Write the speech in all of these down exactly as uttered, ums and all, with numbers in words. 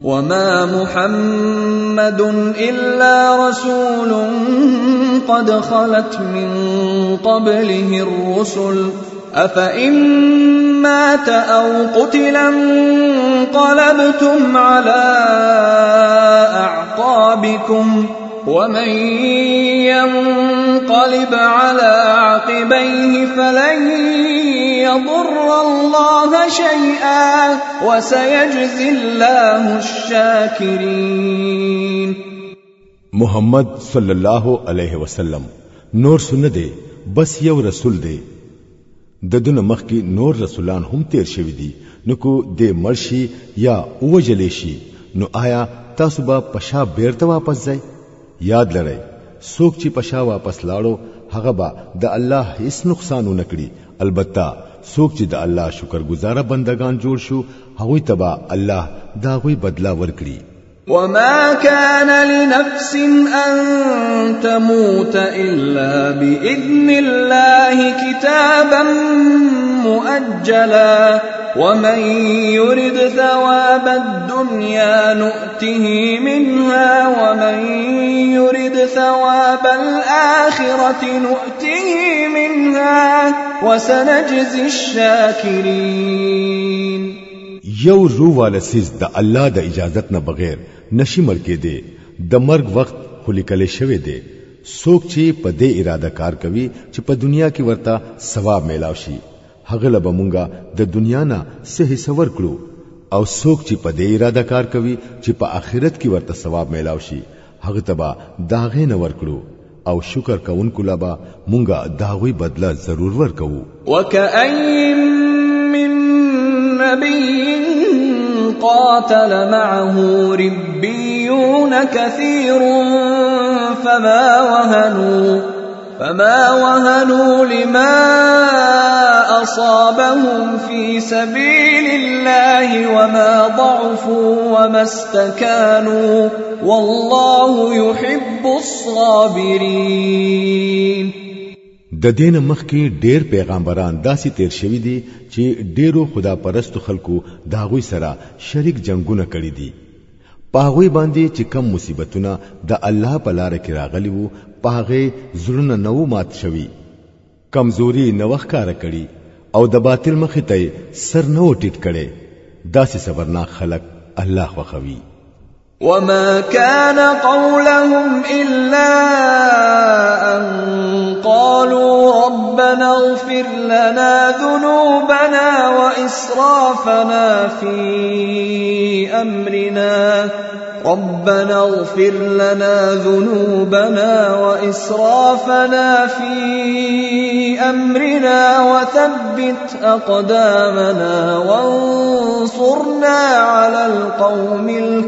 وما محمد إلا رسول قد خلت من قبله الرسل أفإن مات أو قتلا انقلبتم على أعقابكم ومن ينقلب على عقبيه فلن يضر الله شيئا وسيجزي الله الشاكرين. محمد صلی الله علیه وسلم نور سنت دی بس یو رسول دی. د دنیا مخ کې نور رسولان هم تیر شوی دي نو کو د مرشي یا اوجلې شي نو آیا تاسو به پشا بیرته واپس ځئ؟ یاد لرئ څوک چې پشا واپس لاړو هغه به د الله هیڅ نقصان نه کړي. البته څوک چې د الله شکرګزار بندگان جوړ شو هغوی ته به الله دا غوي بدلا ورکړي. وما كان لنفس أن تموت إلا بإذن الله كتابا مؤجلا ومن يرد ثواب الدنيا نؤته منها ومن يرد ثواب الآخرة نؤته منها وسنجزي الشاكرين. یو روح والا سیز د الله د اجازت نه بغیر نشي مرګ دی. د مرګ وخت خو لیکل شوی دی. څوک چې په دې اراده کار کوي چې په دنیا کې ورته ثواب میلاو شي هغه له بمونګه د دنیا نه صحیح سور کړو او څوک چې په دې اراده کار کوي چې په آخرت کې ورته ثواب میلاو شي هغه تبا داغه نه ورکړو او شکر کوونکو لبا مونږه داوی بدله ضرور ورکو. وكأين من نبي قاتل معه ربيون كثير فما وهنوا فما وهنوا لما أصابهم في سبيل الله وما ضعفوا وما استكانوا والله يحب الصابرين. د دین مخ کې ډېر پیغمبران داسې تیر شوي دي چې ډېرو خدا پرستو خلکو داغوی سره شریک جنگونه کړي دي. پاغوی باندې چې کم مصیبتونه د الله په لار کې راغلي وو پاغه زړونه نو مات شوي کمزوري نوخ کار کړي او د باطل مخې ته سر نو ټیټ کړي. داسې صبرناک خلک الله خوښوي. وما كان قولهم إلا أن قالوا ربنا اغفر لنا ذنوبنا وإسرافنا في أمرنا ربنا اغفر لنا ذنوبنا وإسرافنا في أمرنا وثبت أقدامنا وانصرنا على القوم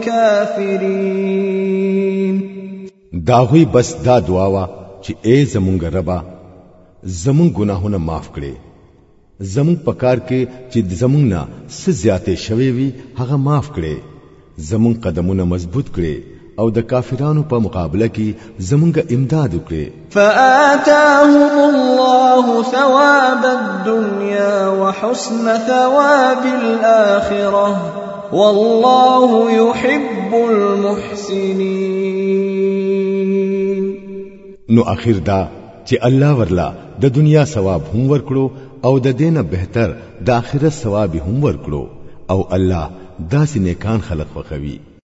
الكافرين. داوی بس دا دعا وا چې اے زمونږ ربا زمون ګناهونه معاف کړي. زمون پکار کې چې زمون نه څه زیاتې شوي وي هغه معاف کړي. زمون قدمونه مضبوط کړي او د کافرانو په مقابله کې زمونږ امداد وکړي. فآتاهم الله ثواب الدنيا وحسن ثواب الآخرة والله يحب المحسنين. نو اخر دا چې الله ورلا د دنیا ثواب هم ورکړو او د دینه بهتر د آخرت ثواب هم ورکړو او الله داسې نیکان خلق خوښوي.